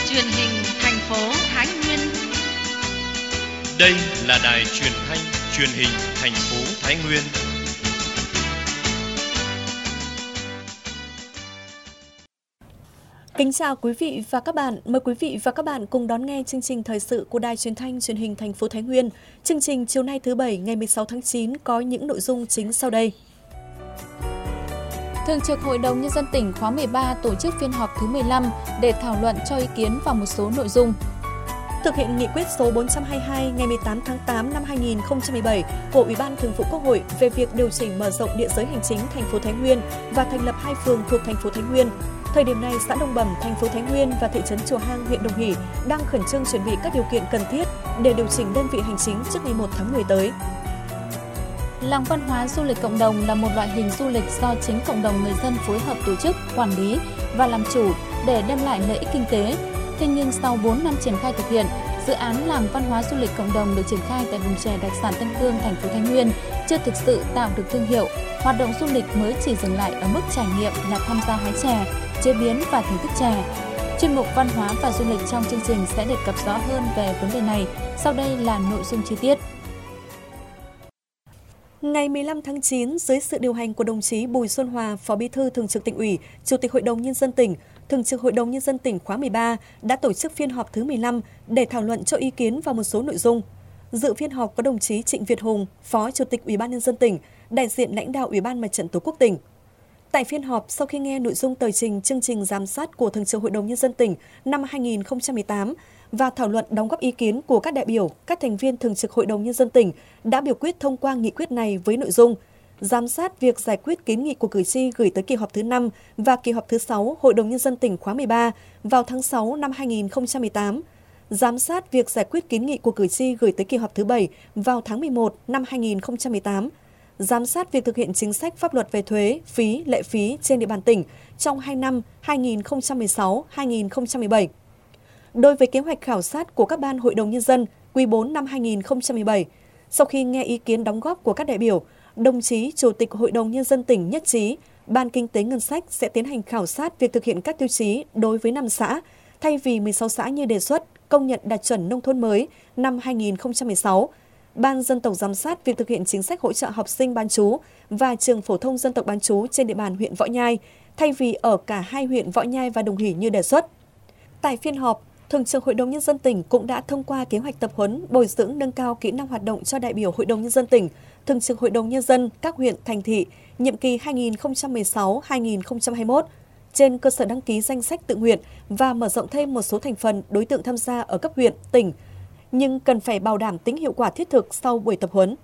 Truyền hình thành phố Thái Nguyên. Đây là đài truyền thanh truyền hình thành phố Thái Nguyên. Kính chào quý vị và các bạn. Mời quý vị và các bạn cùng đón nghe chương trình thời sự của đài truyền thanh truyền hình thành phố Thái Nguyên. Chương trình chiều nay thứ Bảy ngày 16 tháng 9 có những nội dung chính sau đây. Thường trực Hội đồng Nhân dân tỉnh khóa 13 tổ chức phiên họp thứ 15 để thảo luận cho ý kiến vào một số nội dung. Thực hiện nghị quyết số 422 ngày 18 tháng 8 năm 2017 của Ủy ban Thường vụ Quốc hội về việc điều chỉnh mở rộng địa giới hành chính thành phố Thái Nguyên và thành lập 2 phường thuộc thành phố Thái Nguyên. Thời điểm này, xã Đồng Bẩm, thành phố Thái Nguyên và thị trấn Chùa Hang, huyện Đồng Hỷ đang khẩn trương chuẩn bị các điều kiện cần thiết để điều chỉnh đơn vị hành chính trước ngày 1 tháng 10 tới. Làng văn hóa du lịch cộng đồng là một loại hình du lịch do chính cộng đồng người dân phối hợp tổ chức, quản lý và làm chủ để đem lại lợi ích kinh tế. Thế nhưng sau 4 năm triển khai thực hiện, dự án làng văn hóa du lịch cộng đồng được triển khai tại vùng chè đặc sản Tân Cương, thành phố Thái Nguyên chưa thực sự tạo được thương hiệu. Hoạt động du lịch mới chỉ dừng lại ở mức trải nghiệm là tham gia hái chè, chế biến và thưởng thức chè. Chuyên mục văn hóa và du lịch trong chương trình sẽ đề cập rõ hơn về vấn đề này. Sau đây là nội dung chi tiết. Ngày 15 tháng 9, dưới sự điều hành của đồng chí Bùi Xuân Hòa, Phó Bí thư Thường trực Tỉnh ủy, Chủ tịch Hội đồng Nhân dân tỉnh, Thường trực Hội đồng Nhân dân tỉnh khóa 13 đã tổ chức phiên họp thứ 15 để thảo luận cho ý kiến vào một số nội dung. Dự phiên họp có đồng chí Trịnh Việt Hùng, Phó Chủ tịch Ủy ban Nhân dân tỉnh, đại diện lãnh đạo Ủy ban Mặt trận Tổ quốc tỉnh. Tại phiên họp, sau khi nghe nội dung tờ trình chương trình giám sát của Thường trực Hội đồng Nhân dân tỉnh năm 2018 và thảo luận đóng góp ý kiến của các đại biểu, các thành viên Thường trực Hội đồng Nhân dân tỉnh đã biểu quyết thông qua nghị quyết này với nội dung giám sát việc giải quyết kiến nghị của cử tri gửi tới kỳ họp thứ 5 và kỳ họp thứ 6 Hội đồng Nhân dân tỉnh khóa 13 vào tháng 6 năm 2018, giám sát việc giải quyết kiến nghị của cử tri gửi tới kỳ họp thứ 7 vào tháng 11 năm 2018, giám sát việc thực hiện chính sách pháp luật về thuế, phí, lệ phí trên địa bàn tỉnh trong 2 năm 2016-2017. Đối với kế hoạch khảo sát của các ban Hội đồng Nhân dân quý 4 năm 2017, sau khi nghe ý kiến đóng góp của các đại biểu, đồng chí Chủ tịch Hội đồng Nhân dân tỉnh nhất trí Ban Kinh tế Ngân sách sẽ tiến hành khảo sát việc thực hiện các tiêu chí đối với 5 xã, thay vì 16 xã như đề xuất công nhận đạt chuẩn nông thôn mới năm 2016. Ban Dân tộc giám sát việc thực hiện chính sách hỗ trợ học sinh bán trú và trường phổ thông dân tộc bán trú trên địa bàn huyện Võ Nhai, thay vì ở cả hai huyện Võ Nhai và Đồng Hỷ như đề xuất. Tại phiên họp, Thường trực Hội đồng Nhân dân tỉnh cũng đã thông qua kế hoạch tập huấn bồi dưỡng nâng cao kỹ năng hoạt động cho đại biểu Hội đồng Nhân dân tỉnh, Thường trực Hội đồng Nhân dân các huyện, thành thị, nhiệm kỳ 2016-2021, trên cơ sở đăng ký danh sách tự nguyện và mở rộng thêm một số thành phần đối tượng tham gia ở cấp huyện, tỉnh, nhưng cần phải bảo đảm tính hiệu quả thiết thực sau buổi tập huấn.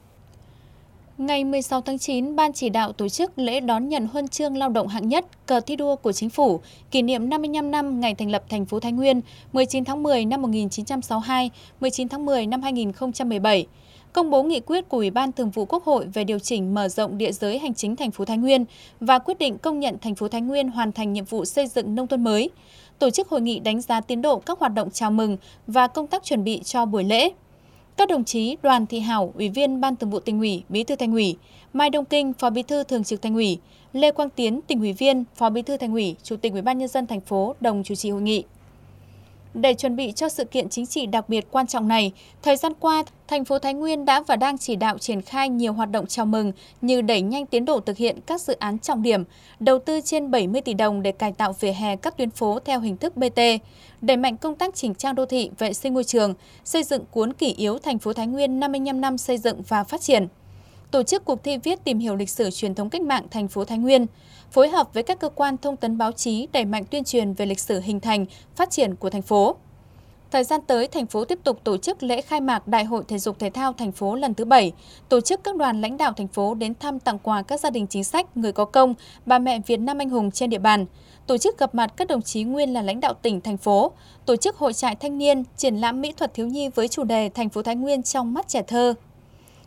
Ngày 16 tháng 9, Ban chỉ đạo tổ chức lễ đón nhận huân chương lao động hạng nhất, cờ thi đua của Chính phủ, kỷ niệm 55 năm ngày thành lập thành phố Thái Nguyên, 19 tháng 10 năm 1962, 19 tháng 10 năm 2017. Công bố nghị quyết của Ủy ban Thường vụ Quốc hội về điều chỉnh mở rộng địa giới hành chính thành phố Thái Nguyên và quyết định công nhận thành phố Thái Nguyên hoàn thành nhiệm vụ xây dựng nông thôn mới. Tổ chức hội nghị đánh giá tiến độ các hoạt động chào mừng và công tác chuẩn bị cho buổi lễ. Các đồng chí Đoàn Thị Hảo, Ủy viên Ban Thường vụ Tỉnh ủy, Bí thư Thành ủy, Mai Đông Kinh, Phó Bí thư Thường trực Thành ủy, Lê Quang Tiến, Tỉnh ủy viên, Phó Bí thư Thành ủy, Chủ tịch Ủy ban Nhân dân thành phố đồng chủ trì hội nghị. Để chuẩn bị cho sự kiện chính trị đặc biệt quan trọng này, thời gian qua, thành phố Thái Nguyên đã và đang chỉ đạo triển khai nhiều hoạt động chào mừng như đẩy nhanh tiến độ thực hiện các dự án trọng điểm, đầu tư trên 70 tỷ đồng để cải tạo vỉa hè các tuyến phố theo hình thức BT, đẩy mạnh công tác chỉnh trang đô thị, vệ sinh môi trường, xây dựng cuốn kỷ yếu thành phố Thái Nguyên 55 năm xây dựng và phát triển. Tổ chức cuộc thi viết tìm hiểu lịch sử truyền thống cách mạng thành phố Thái Nguyên, phối hợp với các cơ quan thông tấn báo chí đẩy mạnh tuyên truyền về lịch sử hình thành, phát triển của thành phố. Thời gian tới, thành phố tiếp tục tổ chức lễ khai mạc Đại hội Thể dục Thể thao thành phố lần thứ 7, tổ chức các đoàn lãnh đạo thành phố đến thăm tặng quà các gia đình chính sách, người có công, bà mẹ Việt Nam anh hùng trên địa bàn, tổ chức gặp mặt các đồng chí nguyên là lãnh đạo tỉnh, thành phố, tổ chức hội trại thanh niên, triển lãm mỹ thuật thiếu nhi với chủ đề Thành phố Thái Nguyên trong mắt trẻ thơ.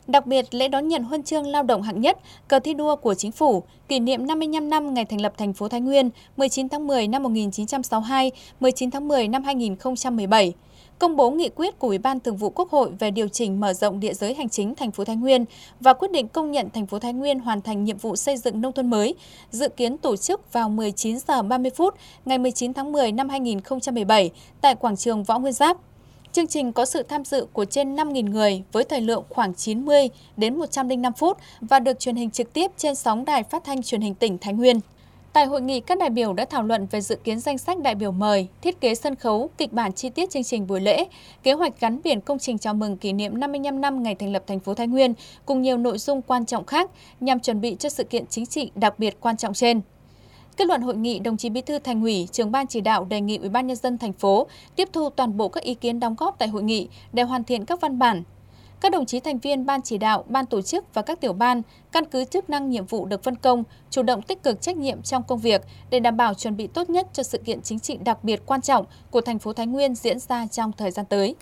Đặc biệt, lễ đón nhận huân chương lao động hạng nhất, cờ thi đua của Chính phủ, kỷ niệm 55 năm ngày thành lập thành phố Thái Nguyên, 19 tháng 10 năm 1962, 19 tháng 10 năm 2017. Công bố nghị quyết của Ủy ban Thường vụ Quốc hội về điều chỉnh mở rộng địa giới hành chính thành phố Thái Nguyên và quyết định công nhận thành phố Thái Nguyên hoàn thành nhiệm vụ xây dựng nông thôn mới, dự kiến tổ chức vào 19 giờ 30 phút ngày 19 tháng 10 năm 2017 tại quảng trường Võ Nguyên Giáp. Chương trình có sự tham dự của trên 5.000 người với thời lượng khoảng 90 đến 105 phút và được truyền hình trực tiếp trên sóng đài phát thanh truyền hình tỉnh Thái Nguyên. Tại hội nghị, các đại biểu đã thảo luận về dự kiến danh sách đại biểu mời, thiết kế sân khấu, kịch bản chi tiết chương trình buổi lễ, kế hoạch gắn biển công trình chào mừng kỷ niệm 55 năm ngày thành lập thành phố Thái Nguyên cùng nhiều nội dung quan trọng khác nhằm chuẩn bị cho sự kiện chính trị đặc biệt quan trọng trên. Kết luận hội nghị, đồng chí Bí thư Thành ủy, Trưởng ban chỉ đạo đề nghị Ủy ban nhân dân thành phố tiếp thu toàn bộ các ý kiến đóng góp tại hội nghị để hoàn thiện các văn bản. Các đồng chí thành viên ban chỉ đạo, ban tổ chức và các tiểu ban căn cứ chức năng nhiệm vụ được phân công, chủ động tích cực trách nhiệm trong công việc để đảm bảo chuẩn bị tốt nhất cho sự kiện chính trị đặc biệt quan trọng của thành phố Thái Nguyên diễn ra trong thời gian tới.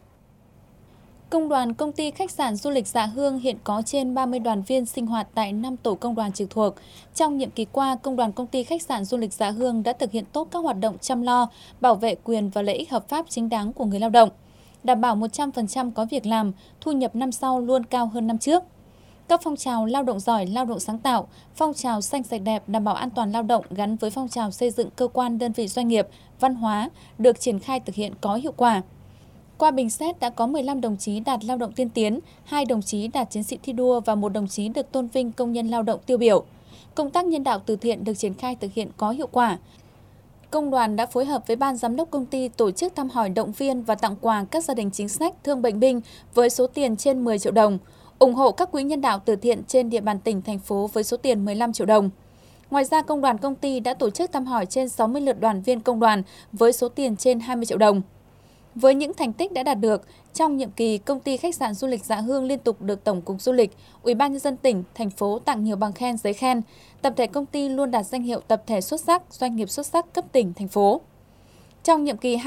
Công đoàn Công ty Khách sạn Du lịch Dạ Hương hiện có trên 30 đoàn viên sinh hoạt tại 5 tổ công đoàn trực thuộc. Trong nhiệm kỳ qua, Công đoàn Công ty Khách sạn Du lịch Dạ Hương đã thực hiện tốt các hoạt động chăm lo, bảo vệ quyền và lợi ích hợp pháp chính đáng của người lao động, đảm bảo 100% có việc làm, thu nhập năm sau luôn cao hơn năm trước. Các phong trào lao động giỏi, lao động sáng tạo, phong trào xanh sạch đẹp đảm bảo an toàn lao động gắn với phong trào xây dựng cơ quan đơn vị doanh nghiệp, văn hóa được triển khai thực hiện có hiệu quả. Qua bình xét đã có 15 đồng chí đạt lao động tiên tiến, 2 đồng chí đạt chiến sĩ thi đua và 1 đồng chí được tôn vinh công nhân lao động tiêu biểu. Công tác nhân đạo từ thiện được triển khai thực hiện có hiệu quả. Công đoàn đã phối hợp với Ban Giám đốc công ty tổ chức thăm hỏi động viên và tặng quà các gia đình chính sách thương bệnh binh với số tiền trên 10 triệu đồng, ủng hộ các quỹ nhân đạo từ thiện trên địa bàn tỉnh, thành phố với số tiền 15 triệu đồng. Ngoài ra, Công đoàn công ty đã tổ chức thăm hỏi trên 60 lượt đoàn viên công đoàn với số tiền trên 20 triệu đồng. Với những thành tích đã đạt được, trong nhiệm kỳ, Công ty Khách sạn Du lịch Dạ Hương liên tục được Tổng cục Du lịch, Ủy ban nhân dân tỉnh, thành phố tặng nhiều bằng khen, giấy khen. Tập thể công ty luôn đạt danh hiệu tập thể xuất sắc, doanh nghiệp xuất sắc cấp tỉnh, thành phố. Trong nhiệm kỳ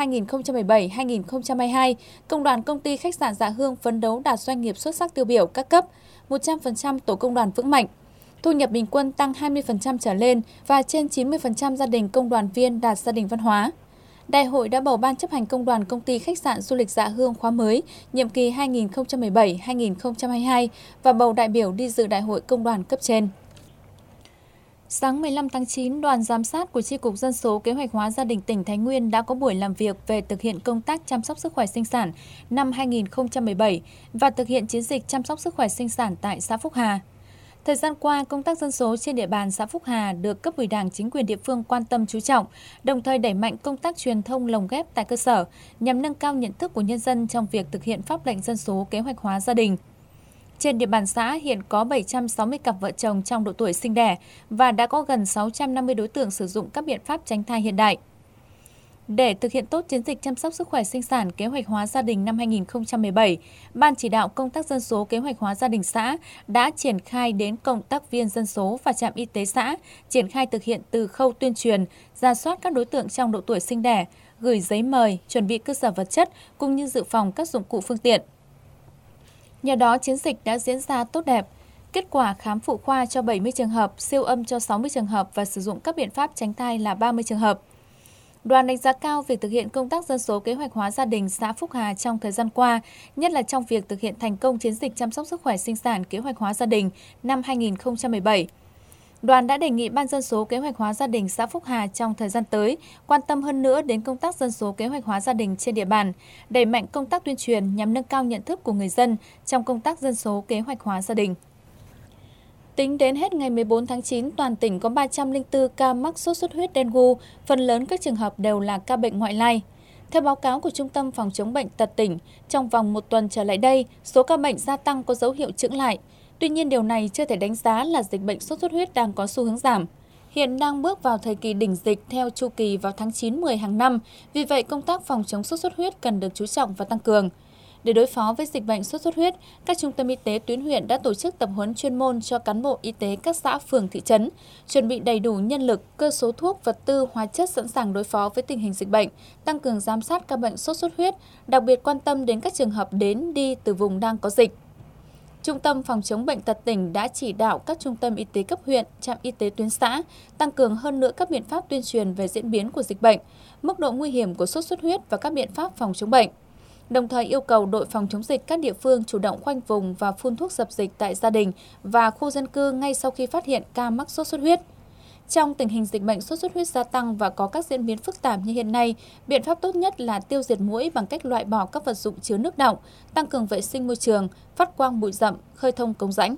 2017-2022, Công đoàn Công ty Khách sạn Dạ Hương phấn đấu đạt doanh nghiệp xuất sắc tiêu biểu các cấp, 100% tổ công đoàn vững mạnh. Thu nhập bình quân tăng 20% trở lên và trên 90% gia đình công đoàn viên đạt gia đình văn hóa. Đại hội đã bầu Ban chấp hành Công đoàn Công ty Khách sạn Du lịch Dạ Hương khóa mới, nhiệm kỳ 2017-2022 và bầu đại biểu đi dự Đại hội Công đoàn cấp trên. Sáng 15 tháng 9, đoàn giám sát của Chi cục Dân số Kế hoạch hóa gia đình tỉnh Thái Nguyên đã có buổi làm việc về thực hiện công tác chăm sóc sức khỏe sinh sản năm 2017 và thực hiện chiến dịch chăm sóc sức khỏe sinh sản tại xã Phúc Hà. Thời gian qua, công tác dân số trên địa bàn xã Phúc Hà được cấp ủy Đảng, chính quyền địa phương quan tâm chú trọng, đồng thời đẩy mạnh công tác truyền thông lồng ghép tại cơ sở nhằm nâng cao nhận thức của nhân dân trong việc thực hiện pháp lệnh dân số kế hoạch hóa gia đình. Trên địa bàn xã hiện có 760 cặp vợ chồng trong độ tuổi sinh đẻ và đã có gần 650 đối tượng sử dụng các biện pháp tránh thai hiện đại. Để thực hiện tốt chiến dịch chăm sóc sức khỏe sinh sản kế hoạch hóa gia đình năm 2017, Ban chỉ đạo công tác dân số kế hoạch hóa gia đình xã đã triển khai đến cộng tác viên dân số và trạm y tế xã, triển khai thực hiện từ khâu tuyên truyền, rà soát các đối tượng trong độ tuổi sinh đẻ, gửi giấy mời, chuẩn bị cơ sở vật chất cũng như dự phòng các dụng cụ phương tiện. Nhờ đó, chiến dịch đã diễn ra tốt đẹp. Kết quả khám phụ khoa cho 70 trường hợp, siêu âm cho 60 trường hợp và sử dụng các biện pháp tránh thai là 30 trường hợp. Đoàn đánh giá cao việc thực hiện công tác dân số kế hoạch hóa gia đình xã Phúc Hà trong thời gian qua, nhất là trong việc thực hiện thành công chiến dịch chăm sóc sức khỏe sinh sản kế hoạch hóa gia đình năm 2017. Đoàn đã đề nghị Ban dân số kế hoạch hóa gia đình xã Phúc Hà trong thời gian tới quan tâm hơn nữa đến công tác dân số kế hoạch hóa gia đình trên địa bàn, đẩy mạnh công tác tuyên truyền nhằm nâng cao nhận thức của người dân trong công tác dân số kế hoạch hóa gia đình. Tính đến hết ngày 14 tháng 9, toàn tỉnh có 304 ca mắc sốt xuất huyết dengue, phần lớn các trường hợp đều là ca bệnh ngoại lai. Theo báo cáo của Trung tâm Phòng chống bệnh tật tỉnh, trong vòng một tuần trở lại đây, số ca bệnh gia tăng có dấu hiệu chững lại. Tuy nhiên, điều này chưa thể đánh giá là dịch bệnh sốt xuất huyết đang có xu hướng giảm. Hiện đang bước vào thời kỳ đỉnh dịch theo chu kỳ vào tháng 9-10 hàng năm, vì vậy công tác phòng chống sốt xuất huyết cần được chú trọng và tăng cường. Để đối phó với dịch bệnh sốt xuất huyết, các trung tâm y tế tuyến huyện đã tổ chức tập huấn chuyên môn cho cán bộ y tế các xã, phường, thị trấn, chuẩn bị đầy đủ nhân lực, cơ số thuốc, vật tư, hóa chất sẵn sàng đối phó với tình hình dịch bệnh, tăng cường giám sát ca bệnh sốt xuất huyết, đặc biệt quan tâm đến các trường hợp đến đi từ vùng đang có dịch. Trung tâm Phòng chống bệnh tật tỉnh đã chỉ đạo các trung tâm y tế cấp huyện, trạm y tế tuyến xã tăng cường hơn nữa các biện pháp tuyên truyền về diễn biến của dịch bệnh, mức độ nguy hiểm của sốt xuất huyết và các biện pháp phòng chống bệnh. Đồng thời yêu cầu đội phòng chống dịch các địa phương chủ động khoanh vùng và phun thuốc dập dịch tại gia đình và khu dân cư ngay sau khi phát hiện ca mắc sốt xuất huyết. Trong tình hình dịch bệnh sốt xuất huyết gia tăng và có các diễn biến phức tạp như hiện nay, biện pháp tốt nhất là tiêu diệt muỗi bằng cách loại bỏ các vật dụng chứa nước đọng, tăng cường vệ sinh môi trường, phát quang bụi rậm, khơi thông cống rãnh.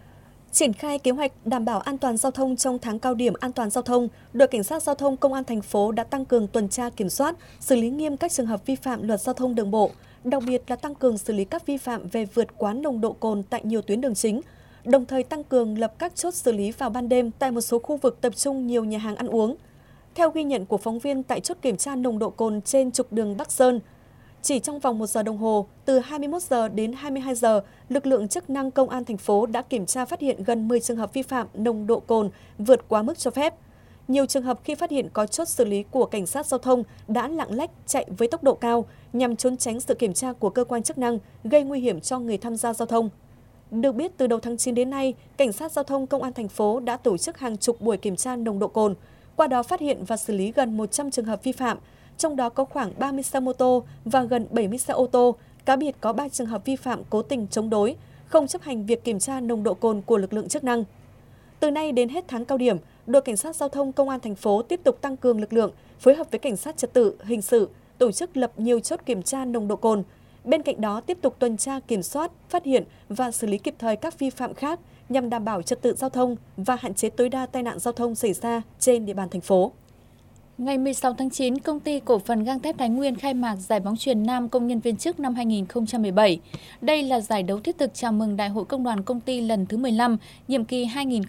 Triển khai kế hoạch đảm bảo an toàn giao thông trong tháng cao điểm an toàn giao thông, đội cảnh sát giao thông công an thành phố đã tăng cường tuần tra kiểm soát, xử lý nghiêm các trường hợp vi phạm luật giao thông đường bộ, đặc biệt là tăng cường xử lý các vi phạm về vượt quá nồng độ cồn tại nhiều tuyến đường chính, đồng thời tăng cường lập các chốt xử lý vào ban đêm tại một số khu vực tập trung nhiều nhà hàng ăn uống. Theo ghi nhận của phóng viên tại chốt kiểm tra nồng độ cồn trên trục đường Bắc Sơn, chỉ trong vòng 1 giờ đồng hồ, từ 21 giờ đến 22 giờ, lực lượng chức năng công an thành phố đã kiểm tra phát hiện gần 10 trường hợp vi phạm nồng độ cồn vượt quá mức cho phép. Nhiều trường hợp khi phát hiện có chốt xử lý của cảnh sát giao thông đã lạng lách chạy với tốc độ cao nhằm trốn tránh sự kiểm tra của cơ quan chức năng, gây nguy hiểm cho người tham gia giao thông. Được biết, từ đầu tháng 9 đến nay, cảnh sát giao thông công an thành phố đã tổ chức hàng chục buổi kiểm tra nồng độ cồn, qua đó phát hiện và xử lý gần 100 trường hợp vi phạm, trong đó có khoảng 30 xe mô tô và gần 70 xe ô tô, cá biệt có 3 trường hợp vi phạm cố tình chống đối, không chấp hành việc kiểm tra nồng độ cồn của lực lượng chức năng. Từ nay đến hết tháng cao điểm, đội cảnh sát giao thông công an thành phố tiếp tục tăng cường lực lượng, phối hợp với cảnh sát trật tự, hình sự, tổ chức lập nhiều chốt kiểm tra nồng độ cồn. Bên cạnh đó, tiếp tục tuần tra kiểm soát, phát hiện và xử lý kịp thời các vi phạm khác nhằm đảm bảo trật tự giao thông và hạn chế tối đa tai nạn giao thông xảy ra trên địa bàn thành phố. Ngày 16 tháng 9, Công ty Cổ phần Gang thép Thái Nguyên khai mạc Giải bóng chuyền nam công nhân viên chức năm 2017. Đây là giải đấu thiết thực chào mừng Đại hội Công đoàn Công ty lần thứ 15, nhiệm kỳ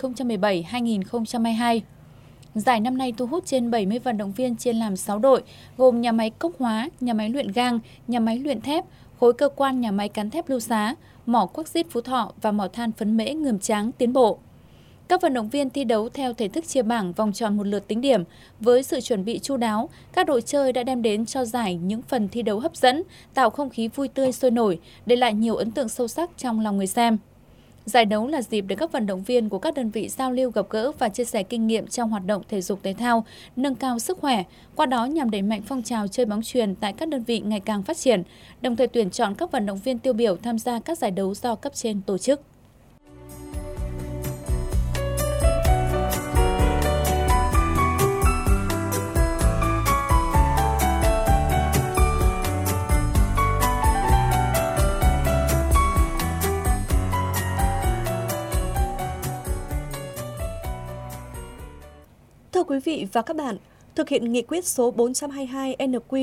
2017-2022. Giải năm nay thu hút trên 70 vận động viên chia làm 6 đội, gồm nhà máy cốc hóa, nhà máy luyện gang, nhà máy luyện thép, khối cơ quan nhà máy cán thép Lưu Xá, mỏ Quắc Dít Phú Thọ và mỏ than Phấn Mễ Ngườm Tráng Tiến Bộ. Các vận động viên thi đấu theo thể thức chia bảng vòng tròn một lượt tính điểm. Với sự chuẩn bị chu đáo, các đội chơi đã đem đến cho giải những phần thi đấu hấp dẫn, tạo không khí vui tươi sôi nổi, để lại nhiều ấn tượng sâu sắc trong lòng người xem. Giải đấu là dịp để các vận động viên của các đơn vị giao lưu gặp gỡ và chia sẻ kinh nghiệm trong hoạt động thể dục thể thao, nâng cao sức khỏe, qua đó nhằm đẩy mạnh phong trào chơi bóng chuyền tại các đơn vị ngày càng phát triển, đồng thời tuyển chọn các vận động viên tiêu biểu tham gia các giải đấu do cấp trên tổ chức. Thưa quý vị và các bạn, thực hiện nghị quyết số 422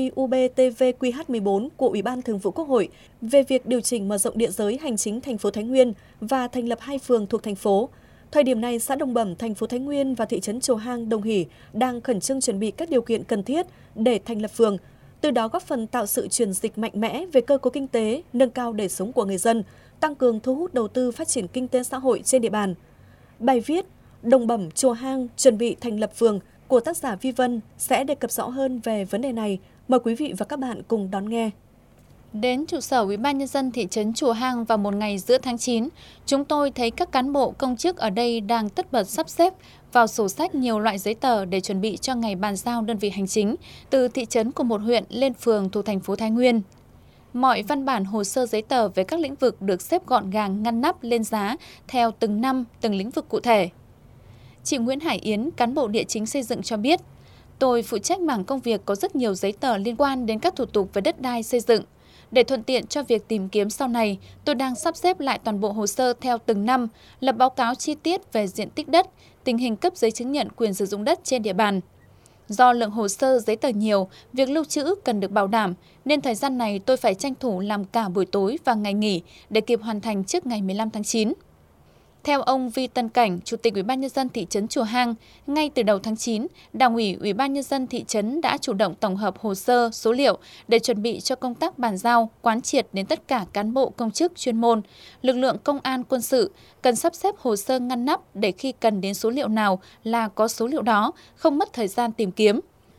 NQ-UBTV-QH14 của Ủy ban Thường vụ Quốc hội về việc điều chỉnh mở rộng địa giới hành chính thành phố Thái Nguyên và thành lập 2 phường thuộc thành phố. Thời điểm này, xã Đồng Bẩm, thành phố Thái Nguyên và thị trấn Chùa Hang, Đồng Hỷ đang khẩn trương chuẩn bị các điều kiện cần thiết để thành lập phường, từ đó góp phần tạo sự chuyển dịch mạnh mẽ về cơ cấu kinh tế, nâng cao đời sống của người dân, tăng cường thu hút đầu tư phát triển kinh tế xã hội trên địa bàn. Bài viết Đồng Bẩm, Chùa Hang chuẩn bị thành lập phường của tác giả Vi Vân sẽ đề cập rõ hơn về vấn đề này. Mời quý vị và các bạn cùng đón nghe. Đến trụ sở Ủy ban nhân dân thị trấn Chùa Hang vào một ngày giữa tháng 9, chúng tôi thấy các cán bộ công chức ở đây đang tất bật sắp xếp vào sổ sách nhiều loại giấy tờ để chuẩn bị cho ngày bàn giao đơn vị hành chính từ thị trấn của một huyện lên phường thuộc thành phố Thái Nguyên. Mọi văn bản hồ sơ giấy tờ về các lĩnh vực được xếp gọn gàng ngăn nắp lên giá theo từng năm, từng lĩnh vực cụ thể. Chị Nguyễn Hải Yến, cán bộ địa chính xây dựng cho biết, tôi phụ trách mảng công việc có rất nhiều giấy tờ liên quan đến các thủ tục về đất đai xây dựng. Để thuận tiện cho việc tìm kiếm sau này, tôi đang sắp xếp lại toàn bộ hồ sơ theo từng năm, lập báo cáo chi tiết về diện tích đất, tình hình cấp giấy chứng nhận quyền sử dụng đất trên địa bàn. Do lượng hồ sơ giấy tờ nhiều, việc lưu trữ cần được bảo đảm, nên thời gian này tôi phải tranh thủ làm cả buổi tối và ngày nghỉ để kịp hoàn thành trước ngày 15 tháng 9. Theo ông Vi Tân Cảnh, Chủ tịch Ủy ban nhân dân thị trấn Chùa Hang, ngay từ đầu tháng 9, Đảng ủy Ủy ban nhân dân thị trấn đã chủ động tổng hợp hồ sơ, số liệu để chuẩn bị cho công tác bàn giao, quán triệt đến tất cả cán bộ công chức chuyên môn, lực lượng công an quân sự cần sắp xếp hồ sơ ngăn nắp để khi cần đến số liệu nào là có số liệu đó, không mất thời gian tìm kiếm.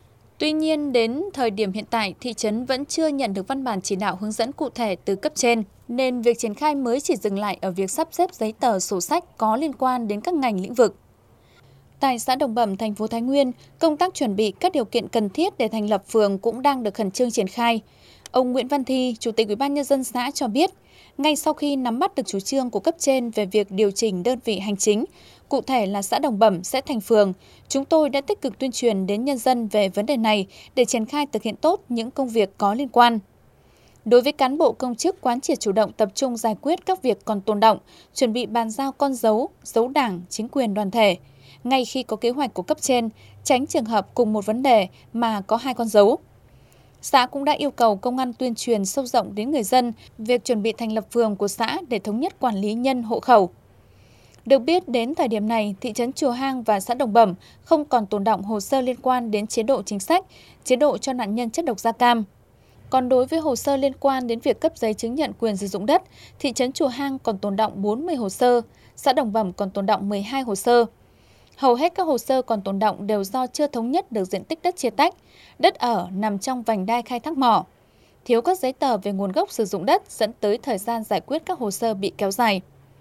Tuy nhiên, đến thời điểm hiện tại, thị trấn vẫn chưa nhận được văn bản chỉ đạo hướng dẫn cụ thể từ cấp trên, nên việc triển khai mới chỉ dừng lại ở việc sắp xếp giấy tờ sổ sách có liên quan đến các ngành lĩnh vực. Tại xã Đồng Bẩm, thành phố Thái Nguyên, công tác chuẩn bị các điều kiện cần thiết để thành lập phường cũng đang được khẩn trương triển khai. Ông Nguyễn Văn Thi, Chủ tịch Ủy ban Nhân dân xã cho biết, ngay sau khi nắm bắt được chủ trương của cấp trên về việc điều chỉnh đơn vị hành chính, cụ thể là xã Đồng Bẩm sẽ thành phường, chúng tôi đã tích cực tuyên truyền đến nhân dân về vấn đề này để triển khai thực hiện tốt những công việc có liên quan. Đối với cán bộ công chức, quán triệt chủ động tập trung giải quyết các việc còn tồn đọng, chuẩn bị bàn giao con dấu, dấu đảng, chính quyền đoàn thể. Ngay khi có kế hoạch của cấp trên, tránh trường hợp cùng một vấn đề mà có 2 con dấu. Xã cũng đã yêu cầu công an tuyên truyền sâu rộng đến người dân việc chuẩn bị thành lập phường của xã để thống nhất quản lý nhân hộ khẩu. Được biết, đến thời điểm này, thị trấn Chùa Hang và xã Đồng Bẩm không còn tồn đọng hồ sơ liên quan đến chế độ chính sách, chế độ cho nạn nhân chất độc da cam. Còn đối với hồ sơ liên quan đến việc cấp giấy chứng nhận quyền sử dụng đất, thị trấn Chùa Hang còn tồn đọng 40 hồ sơ, xã Đồng Bẩm còn tồn đọng 12 hồ sơ. Hầu hết các hồ sơ còn tồn đọng đều do chưa thống nhất được diện tích đất chia tách, đất ở nằm trong vành đai khai thác mỏ. Thiếu các giấy tờ về nguồn gốc sử dụng đất dẫn tới thời gian giải quyết các hồ sơ bị kéo dài.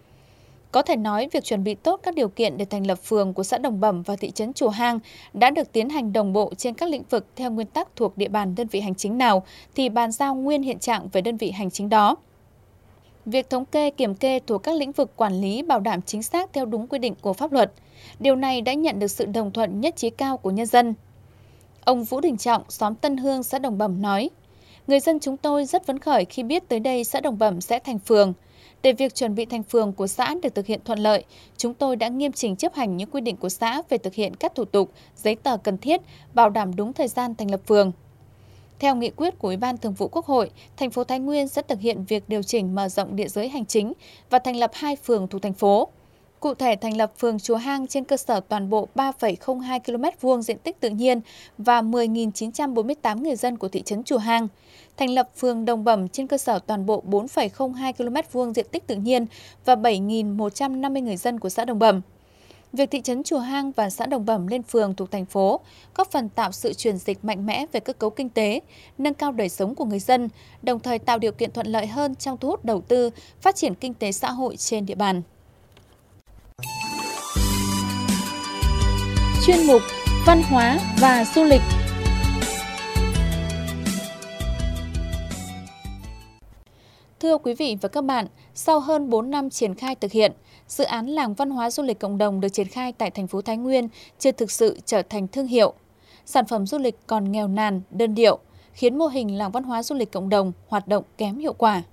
Có thể nói, việc chuẩn bị tốt các điều kiện để thành lập phường của xã Đồng Bẩm và thị trấn Chùa Hang đã được tiến hành đồng bộ trên các lĩnh vực theo nguyên tắc thuộc địa bàn đơn vị hành chính nào thì bàn giao nguyên hiện trạng về đơn vị hành chính đó. Việc thống kê, kiểm kê thuộc các lĩnh vực quản lý bảo đảm chính xác theo đúng quy định của pháp luật. Điều này đã nhận được sự đồng thuận nhất trí cao của nhân dân. Ông Vũ Đình Trọng, xóm Tân Hương, xã Đồng Bẩm nói, người dân chúng tôi rất phấn khởi khi biết tới đây xã Đồng Bẩm sẽ thành phường. Để việc chuẩn bị thành phường của xã được thực hiện thuận lợi, chúng tôi đã nghiêm chỉnh chấp hành những quy định của xã về thực hiện các thủ tục, giấy tờ cần thiết, bảo đảm đúng thời gian thành lập phường. Theo nghị quyết của Ủy ban Thường vụ Quốc hội, thành phố Thái Nguyên sẽ thực hiện việc điều chỉnh mở rộng địa giới hành chính và thành lập 2 phường thuộc thành phố. Cụ thể, thành lập phường Chùa Hang trên cơ sở toàn bộ 3,02 km² diện tích tự nhiên và 10.948 người dân của thị trấn Chùa Hang. Thành lập phường Đồng Bẩm trên cơ sở toàn bộ 4,02 km² diện tích tự nhiên và 7.150 người dân của xã Đồng Bẩm. Việc thị trấn Chùa Hang và xã Đồng Bẩm lên phường thuộc thành phố góp phần tạo sự chuyển dịch mạnh mẽ về cơ cấu kinh tế, nâng cao đời sống của người dân, đồng thời tạo điều kiện thuận lợi hơn trong thu hút đầu tư, phát triển kinh tế xã hội trên địa bàn. Chuyên mục Văn hóa và du lịch. Thưa quý vị và các bạn, sau hơn 4 năm triển khai thực hiện, dự án làng văn hóa du lịch cộng đồng được triển khai tại thành phố Thái Nguyên chưa thực sự trở thành thương hiệu. Sản phẩm du lịch còn nghèo nàn, đơn điệu, khiến mô hình làng văn hóa du lịch cộng đồng hoạt động kém hiệu quả.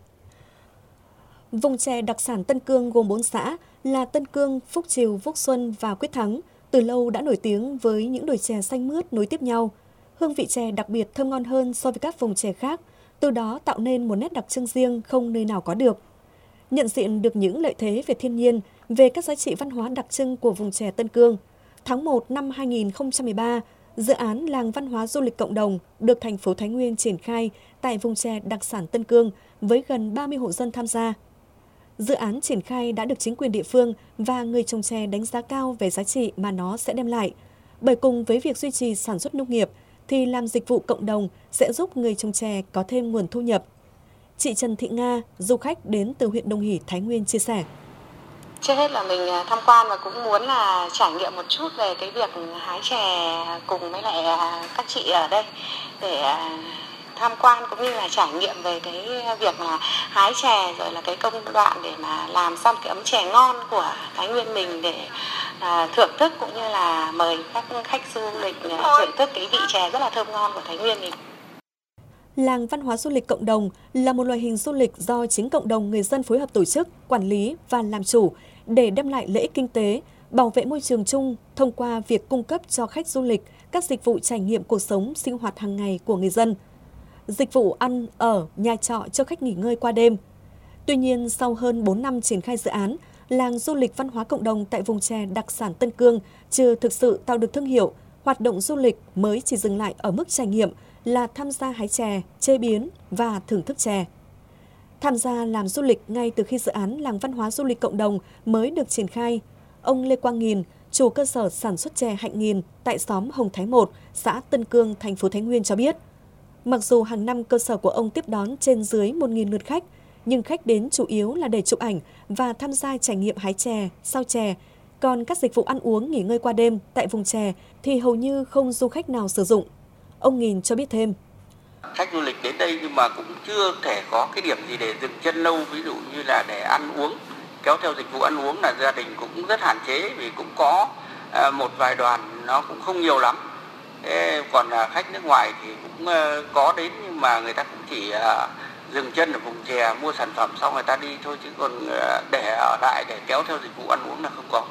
Vùng chè đặc sản Tân Cương gồm 4 xã là Tân Cương, Phúc Trìu, Phúc Xuân và Quyết Thắng, từ lâu đã nổi tiếng với những đồi chè xanh mướt nối tiếp nhau. Hương vị chè đặc biệt thơm ngon hơn so với các vùng chè khác, từ đó tạo nên một nét đặc trưng riêng không nơi nào có được. Nhận diện được những lợi thế về thiên nhiên, về các giá trị văn hóa đặc trưng của vùng chè Tân Cương, tháng 1 năm 2013, dự án làng văn hóa du lịch cộng đồng được thành phố Thái Nguyên triển khai tại vùng chè đặc sản Tân Cương với gần 30 hộ dân tham gia. Dự án triển khai đã được chính quyền địa phương và người trồng chè đánh giá cao về giá trị mà nó sẽ đem lại. Bởi cùng với việc duy trì sản xuất nông nghiệp, thì làm dịch vụ cộng đồng sẽ giúp người trồng chè có thêm nguồn thu nhập. Chị Trần Thị Nga, du khách đến từ huyện Đồng Hỷ, Thái Nguyên chia sẻ. Trước hết là mình tham quan và cũng muốn là trải nghiệm một chút về cái việc hái chè cùng với lại các chị ở đây để tham quan cũng như là trải nghiệm về cái việc là hái chè rồi là cái công đoạn để mà làm xong cái ấm chè ngon của Thái Nguyên mình để thưởng thức cũng như là mời các khách du lịch thưởng thức cái vị chè rất là thơm ngon của Thái Nguyên mình. Làng văn hóa du lịch cộng đồng là một loại hình du lịch do chính cộng đồng người dân phối hợp tổ chức, quản lý và làm chủ để đem lại lợi ích kinh tế, bảo vệ môi trường chung thông qua việc cung cấp cho khách du lịch các dịch vụ trải nghiệm cuộc sống, sinh hoạt hàng ngày của người dân. Dịch vụ ăn, ở, nhà trọ cho khách nghỉ ngơi qua đêm. Tuy nhiên, sau hơn 4 năm triển khai dự án, làng du lịch văn hóa cộng đồng tại vùng chè đặc sản Tân Cương chưa thực sự tạo được thương hiệu, hoạt động du lịch mới chỉ dừng lại ở mức trải nghiệm là tham gia hái chè, chế biến và thưởng thức chè. Tham gia làm du lịch ngay từ khi dự án làng văn hóa du lịch cộng đồng mới được triển khai, ông Lê Quang Nghìn, chủ cơ sở sản xuất chè Hạnh Nghìn tại xóm Hồng Thái 1, xã Tân Cương, thành phố Thái Nguyên cho biết, mặc dù hàng năm cơ sở của ông tiếp đón trên dưới 1.000 lượt khách, nhưng khách đến chủ yếu là để chụp ảnh và tham gia trải nghiệm hái chè, sao chè. Còn các dịch vụ ăn uống, nghỉ ngơi qua đêm tại vùng chè thì hầu như không du khách nào sử dụng. Ông Nghìn cho biết thêm. Khách du lịch đến đây nhưng mà cũng chưa thể có cái điểm gì để dừng chân lâu, ví dụ như là để ăn uống. Kéo theo dịch vụ ăn uống là gia đình cũng rất hạn chế, vì cũng có một vài đoàn, nó cũng không nhiều lắm. Còn khách nước ngoài thì cũng có đến, nhưng mà người ta cũng chỉ dừng chân ở vùng chè mua sản phẩm xong người ta đi thôi, chứ còn để ở lại để kéo theo dịch vụ ăn uống là không có.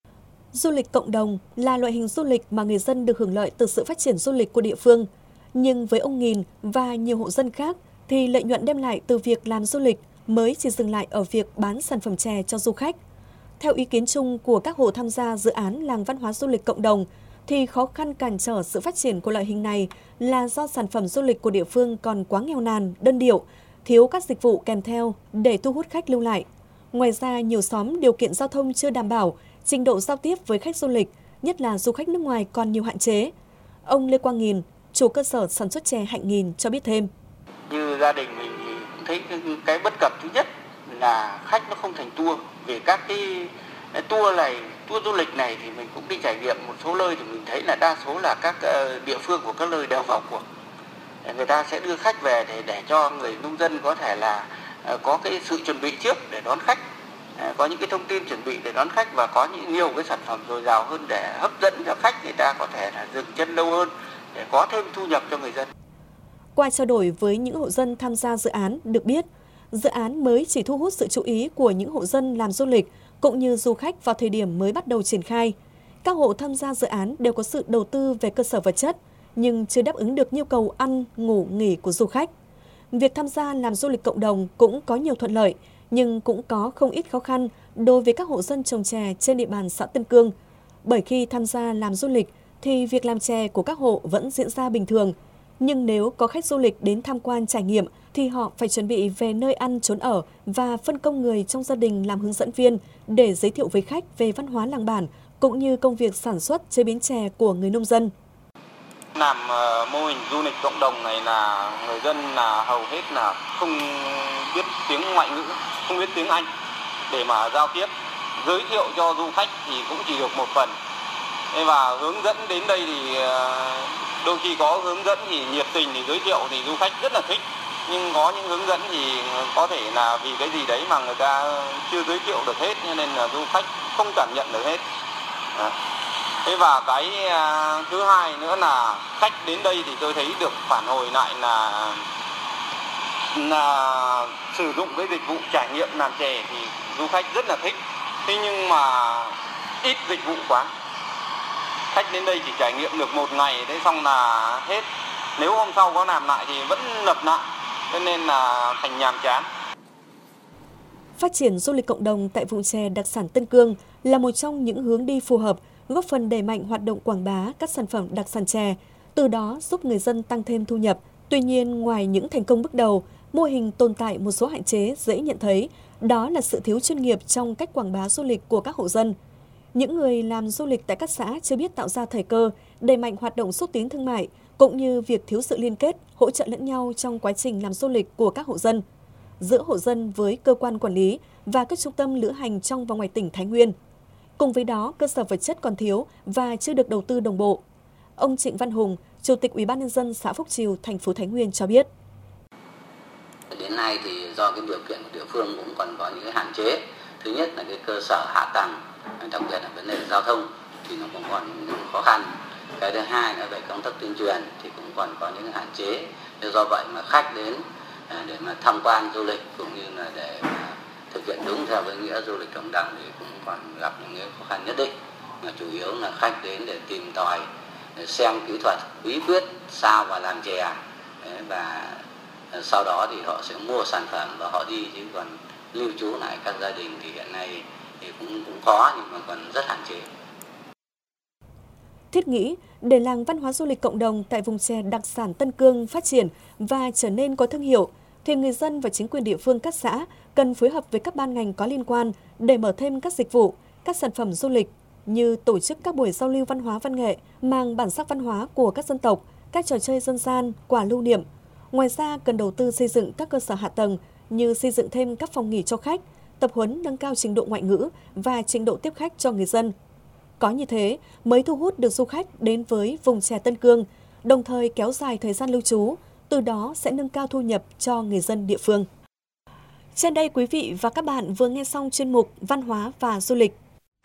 Du lịch cộng đồng là loại hình du lịch mà người dân được hưởng lợi từ sự phát triển du lịch của địa phương. Nhưng với ông Nghìn và nhiều hộ dân khác thì lợi nhuận đem lại từ việc làm du lịch mới chỉ dừng lại ở việc bán sản phẩm chè cho du khách. Theo ý kiến chung của các hộ tham gia dự án làng văn hóa du lịch cộng đồng, thì khó khăn cản trở sự phát triển của loại hình này là do sản phẩm du lịch của địa phương còn quá nghèo nàn, đơn điệu, thiếu các dịch vụ kèm theo để thu hút khách lưu lại. Ngoài ra, nhiều xóm điều kiện giao thông chưa đảm bảo, trình độ giao tiếp với khách du lịch, nhất là du khách nước ngoài còn nhiều hạn chế. Ông Lê Quang Nghìn, chủ cơ sở sản xuất chè Hạnh Nghìn cho biết thêm. Như gia đình mình thì cũng thấy cái bất cập thứ nhất là khách nó không thành tour. Vì các cái tour du lịch này thì mình cũng đi trải nghiệm một số nơi thì mình thấy là đa số là các địa phương của các nơi đều vào cuộc. Người ta sẽ đưa khách về để cho người nông dân có thể là có cái sự chuẩn bị trước để đón khách, có những cái thông tin chuẩn bị để đón khách và có nhiều cái sản phẩm dồi dào hơn để hấp dẫn cho khách, người ta có thể là dừng chân lâu hơn để có thêm thu nhập cho người dân. Qua trao đổi với những hộ dân tham gia dự án, được biết, dự án mới chỉ thu hút sự chú ý của những hộ dân làm du lịch cũng như du khách vào thời điểm mới bắt đầu triển khai. Các hộ tham gia dự án đều có sự đầu tư về cơ sở vật chất, nhưng chưa đáp ứng được nhu cầu ăn, ngủ, nghỉ của du khách. Việc tham gia làm du lịch cộng đồng cũng có nhiều thuận lợi, nhưng cũng có không ít khó khăn đối với các hộ dân trồng chè trên địa bàn xã Tân Cương. Bởi khi tham gia làm du lịch thì việc làm chè của các hộ vẫn diễn ra bình thường. Nhưng nếu có khách du lịch đến tham quan trải nghiệm thì họ phải chuẩn bị về nơi ăn trốn ở và phân công người trong gia đình làm hướng dẫn viên để giới thiệu với khách về văn hóa làng bản cũng như công việc sản xuất chế biến chè của người nông dân. Làm mô hình du lịch cộng đồng này là người dân là hầu hết là không biết tiếng ngoại ngữ, không biết tiếng Anh để mà giao tiếp. Giới thiệu cho du khách thì cũng chỉ được một phần. Và hướng dẫn đến đây thì đôi khi có hướng dẫn thì nhiệt tình thì giới thiệu thì du khách rất là thích. Nhưng có những hướng dẫn thì có thể là vì cái gì đấy mà người ta chưa giới thiệu được hết, cho nên là du khách không cảm nhận được hết. Thế và cái thứ hai nữa là khách đến đây thì tôi thấy được phản hồi lại là sử dụng cái dịch vụ trải nghiệm làm chè thì du khách rất là thích. Thế nhưng mà ít dịch vụ quá. Khách đến đây chỉ trải nghiệm được một ngày, thế xong là hết. Nếu hôm sau có làm lại thì vẫn lặp lại, cho nên là thành nhàm chán. Phát triển du lịch cộng đồng tại vùng chè đặc sản Tân Cương là một trong những hướng đi phù hợp, góp phần đẩy mạnh hoạt động quảng bá các sản phẩm đặc sản chè, từ đó giúp người dân tăng thêm thu nhập. Tuy nhiên, ngoài những thành công bước đầu, mô hình tồn tại một số hạn chế dễ nhận thấy, đó là sự thiếu chuyên nghiệp trong cách quảng bá du lịch của các hộ dân. Những người làm du lịch tại các xã chưa biết tạo ra thời cơ, đẩy mạnh hoạt động xúc tiến thương mại, cũng như việc thiếu sự liên kết, hỗ trợ lẫn nhau trong quá trình làm du lịch của các hộ dân, giữa hộ dân với cơ quan quản lý và các trung tâm lữ hành trong và ngoài tỉnh Thái Nguyên. Cùng với đó, cơ sở vật chất còn thiếu và chưa được đầu tư đồng bộ. Ông Trịnh Văn Hùng, Chủ tịch Ủy ban nhân dân xã Phúc Trìu, thành phố Thái Nguyên cho biết. Đến nay thì do cái điều kiện của địa phương cũng còn có những cái hạn chế. Thứ nhất là cái cơ sở hạ tầng, đặc biệt là vấn đề giao thông thì nó cũng còn những khó khăn. Cái thứ hai là về công tác tuyên truyền thì cũng còn có những hạn chế. Do vậy mà khách đến để mà tham quan du lịch cũng như là để mà thực hiện đúng theo cái nghĩa du lịch cộng đồng thì cũng còn gặp những cái khó khăn nhất định. Mà chủ yếu là khách đến để tìm tòi, để xem kỹ thuật, bí quyết sao và làm chè, và sau đó thì họ sẽ mua sản phẩm và họ đi, chứ còn lưu trú lại các gia đình thì hiện nay thì cũng có nhưng mà còn rất hạn chế. Thiết nghĩ để làng văn hóa du lịch cộng đồng tại vùng chè đặc sản Tân Cương phát triển và trở nên có thương hiệu, thì người dân và chính quyền địa phương các xã cần phối hợp với các ban ngành có liên quan để mở thêm các dịch vụ, các sản phẩm du lịch như tổ chức các buổi giao lưu văn hóa văn nghệ mang bản sắc văn hóa của các dân tộc, các trò chơi dân gian, quà lưu niệm. Ngoài ra, cần đầu tư xây dựng các cơ sở hạ tầng như xây dựng thêm các phòng nghỉ cho khách, tập huấn nâng cao trình độ ngoại ngữ và trình độ tiếp khách cho người dân. Có như thế mới thu hút được du khách đến với vùng chè Tân Cương, đồng thời kéo dài thời gian lưu trú, từ đó sẽ nâng cao thu nhập cho người dân địa phương. Trên đây, quý vị và các bạn vừa nghe xong chuyên mục Văn hóa và Du lịch.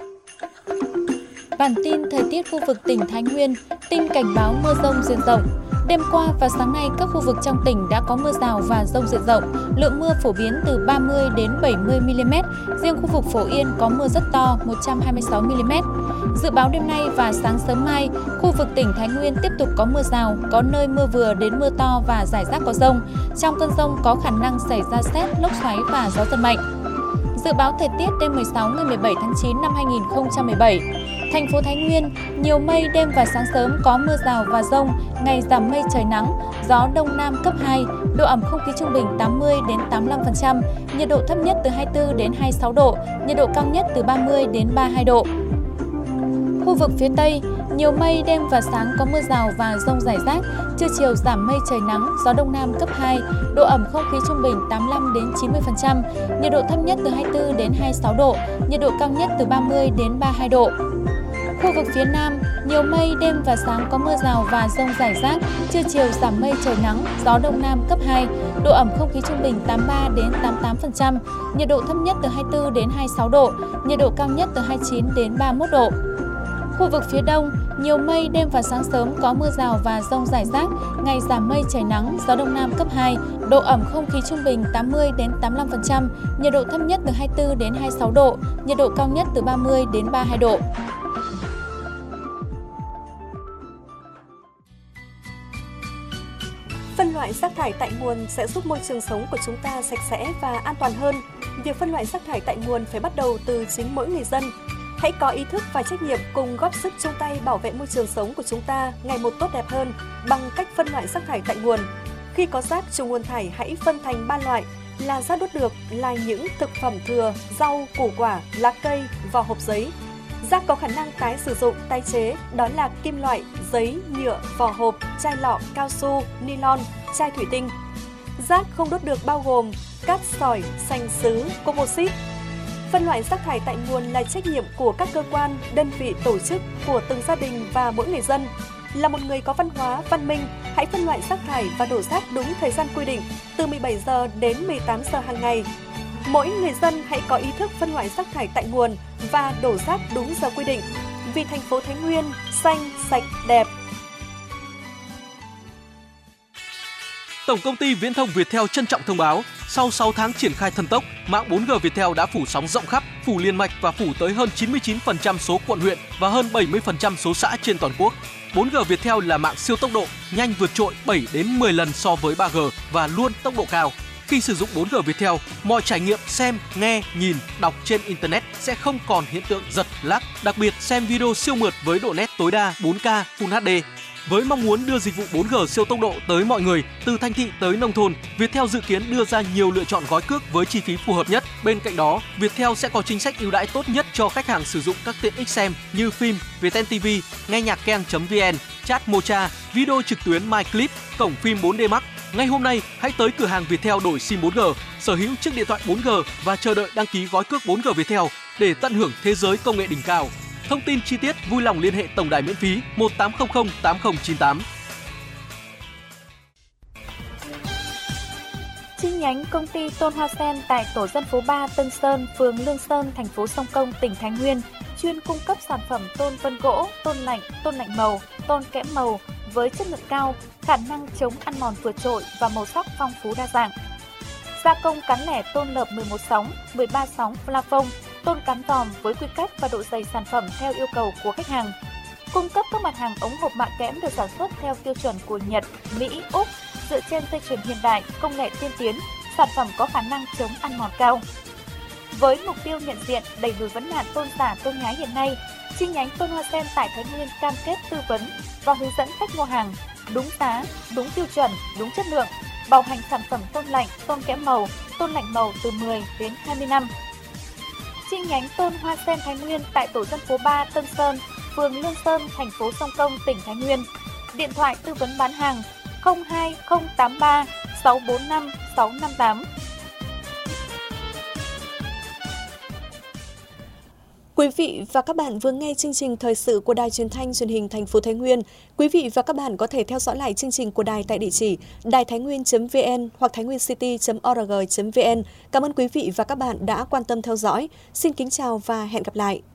Bản tin thời tiết khu vực tỉnh Thái Nguyên, tin cảnh báo mưa rông diện rộng. Đêm qua và sáng nay, các khu vực trong tỉnh đã có mưa rào và dông diện rộng, lượng mưa phổ biến từ 30 đến 70 mm, riêng khu vực Phổ Yên có mưa rất to, 126 mm. Dự báo đêm nay và sáng sớm mai, khu vực tỉnh Thái Nguyên tiếp tục có mưa rào, có nơi mưa vừa đến mưa to và rải rác có dông. Trong cơn dông có khả năng xảy ra sét, lốc xoáy và gió giật mạnh. Dự báo thời tiết đêm 16 ngày 17 tháng 9 năm 2017. Thành phố Thái Nguyên, nhiều mây, đêm và sáng sớm có mưa rào và dông, ngày giảm mây trời nắng, gió đông nam cấp 2, độ ẩm không khí trung bình 80 đến 85%, nhiệt độ thấp nhất từ 24 đến 26 độ, nhiệt độ cao nhất từ 30 đến 32 độ. Khu vực phía Tây, nhiều mây, đêm và sáng có mưa rào và dông rải rác, trưa chiều giảm mây trời nắng, gió đông nam cấp 2, độ ẩm không khí trung bình 85 đến 90%, nhiệt độ thấp nhất từ 24 đến 26 độ, nhiệt độ cao nhất từ 30 đến 32 độ. Khu vực phía Nam, nhiều mây, đêm và sáng có mưa rào và dông rải rác, trưa chiều giảm mây trời nắng, gió đông nam cấp 2, độ ẩm không khí trung bình 83 đến 88%, nhiệt độ thấp nhất từ 24 đến 26 độ, nhiệt độ cao nhất từ 29 đến 31 độ. Khu vực phía Đông, nhiều mây, đêm và sáng sớm có mưa rào và dông rải rác, ngày giảm mây trời nắng, gió đông nam cấp 2, độ ẩm không khí trung bình 80 đến 85%, nhiệt độ thấp nhất từ 24 đến 26 độ, nhiệt độ cao nhất từ 30 đến 32 độ. Phân loại rác thải tại nguồn sẽ giúp môi trường sống của chúng ta sạch sẽ và an toàn hơn. Việc phân loại rác thải tại nguồn phải bắt đầu từ chính mỗi người dân. Hãy có ý thức và trách nhiệm cùng góp sức chung tay bảo vệ môi trường sống của chúng ta ngày một tốt đẹp hơn bằng cách phân loại rác thải tại nguồn. Khi có rác trùng nguồn thải, hãy phân thành 3 loại là rác đốt được, là những thực phẩm thừa, rau, củ quả, lá cây, vỏ hộp giấy. Rác có khả năng tái sử dụng, tái chế, đó là kim loại, giấy, nhựa, vỏ hộp, chai lọ, cao su, nylon, chai thủy tinh. Rác không đốt được bao gồm cát sỏi, sành sứ, composite. Phân loại rác thải tại nguồn là trách nhiệm của các cơ quan, đơn vị, tổ chức, của từng gia đình và mỗi người dân. Là một người có văn hóa, văn minh, hãy phân loại rác thải và đổ rác đúng thời gian quy định, từ 17 giờ đến 18 giờ hàng ngày. Mỗi người dân hãy có ý thức phân loại rác thải tại nguồn và đổ rác đúng giờ quy định. Vì thành phố Thái Nguyên xanh, sạch, đẹp. Tổng công ty Viễn thông Viettel trân trọng thông báo, sau 6 tháng triển khai thần tốc, mạng 4G Viettel đã phủ sóng rộng khắp, phủ liên mạch và phủ tới hơn 99% số quận huyện và hơn 70% số xã trên toàn quốc. 4G Viettel là mạng siêu tốc độ, nhanh vượt trội 7 đến 10 lần so với 3G và luôn tốc độ cao. Khi sử dụng 4G Viettel, mọi trải nghiệm xem, nghe, nhìn, đọc trên Internet sẽ không còn hiện tượng giật, lag, đặc biệt xem video siêu mượt với độ nét tối đa 4K Full HD. Với mong muốn đưa dịch vụ 4G siêu tốc độ tới mọi người, từ thành thị tới nông thôn, Viettel dự kiến đưa ra nhiều lựa chọn gói cước với chi phí phù hợp nhất. Bên cạnh đó, Viettel sẽ có chính sách ưu đãi tốt nhất cho khách hàng sử dụng các tiện ích xem như phim, Viettel TV, nghe nhạc Ken.vn, chat Mocha, video trực tuyến MyClip, cổng phim 4D Max. Ngay hôm nay, hãy tới cửa hàng Viettel đổi SIM 4G, sở hữu chiếc điện thoại 4G và chờ đợi đăng ký gói cước 4G Viettel để tận hưởng thế giới công nghệ đỉnh cao. Thông tin chi tiết vui lòng liên hệ tổng đài miễn phí 1800 8098. Chi nhánh công ty Tôn Hoa Sen tại tổ dân phố 3 Tân Sơn, phường Lương Sơn, thành phố Sông Công, tỉnh Thái Nguyên chuyên cung cấp sản phẩm tôn vân gỗ, tôn lạnh màu, tôn kẽm màu với chất lượng cao, khả năng chống ăn mòn vượt trội và màu sắc phong phú đa dạng. Gia công cán lẻ tôn lợp 11 sóng, 13 sóng plafond, tôn cán vòm với quy cách và độ dày sản phẩm theo yêu cầu của khách hàng. Cung cấp các mặt hàng ống hộp mạ kẽm được sản xuất theo tiêu chuẩn của Nhật, Mỹ, Úc, dựa trên dây chuyền hiện đại, công nghệ tiên tiến, sản phẩm có khả năng chống ăn mòn cao. Với mục tiêu nhận diện, đẩy lùi vấn nạn tôn giả tôn nhái hiện nay, chi nhánh Tôn Hoa Sen tại Thái Nguyên cam kết tư vấn và hướng dẫn khách mua hàng đúng giá, đúng tiêu chuẩn, đúng chất lượng, bảo hành sản phẩm tôn lạnh, tôn kẽm màu, tôn lạnh màu từ 10 đến 20 năm. chi nhánh Tôn Hoa Sen Thái Nguyên tại tổ dân phố 3 Tân Sơn, phường Lương Sơn, thành phố Sông Công, tỉnh Thái Nguyên. Điện thoại tư vấn bán hàng 02083 645 658. Quý vị và các bạn vừa nghe chương trình thời sự của Đài Truyền thanh Truyền hình thành phố Thái Nguyên. Quý vị và các bạn có thể theo dõi lại chương trình của đài tại địa chỉ đàitháinnguyên.vn hoặc tháinguincity.org.vn. Cảm ơn quý vị và các bạn đã quan tâm theo dõi. Xin kính chào và hẹn gặp lại.